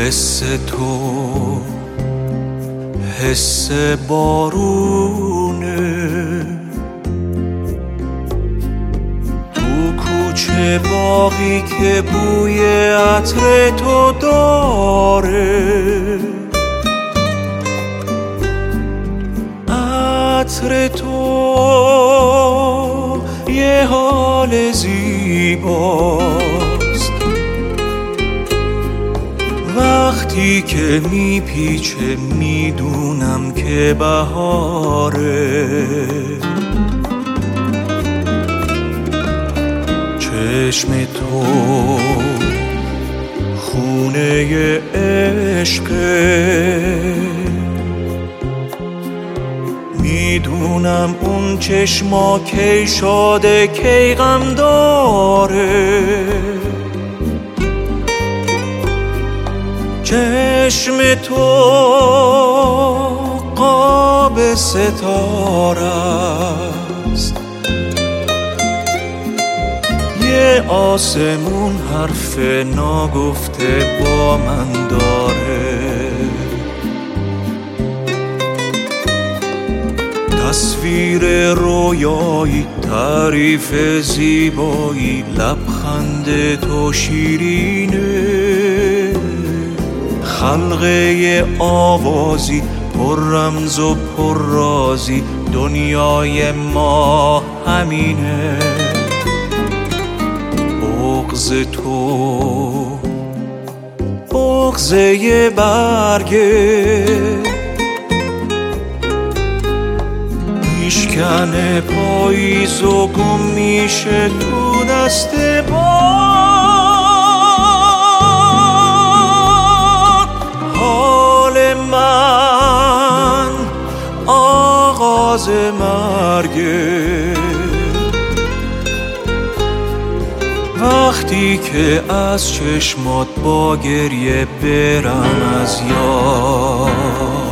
حس تو حس بارونه، تو کوچه باغی که بوی عطر تو داره، عطر تو یه حال زیباست، وقتی که میپیچه میدونم که بهاره، چشم تو خونه عشقه، میدونم اون چشما کی شاده کی غم داره، چشم تو قاب ستاره است، یه آسمون حرف ناگفته با من داره، تصویر رویایی تعریف زیبایی، لبخند تو شیرینه، خلقه آوازی پر رمز و پر رازی، دنیای ما همینه، بغض تو بغض یه برگه، میشکنه پاییز و گم میشه تو دست باد، حال من آغاز مرگه، وقتی که از چشمات با گریه برم از یاد،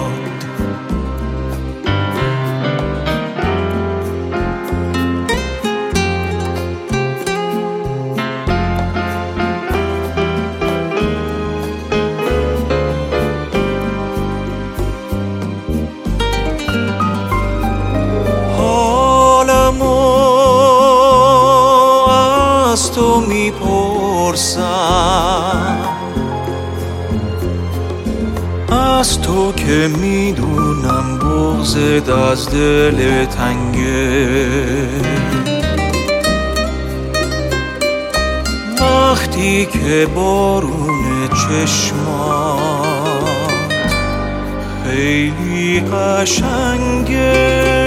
از تو میپرسم، از تو که میدونم بغضت از دل تنگه، وقتی که بارون چشمات خیلی قشنگه،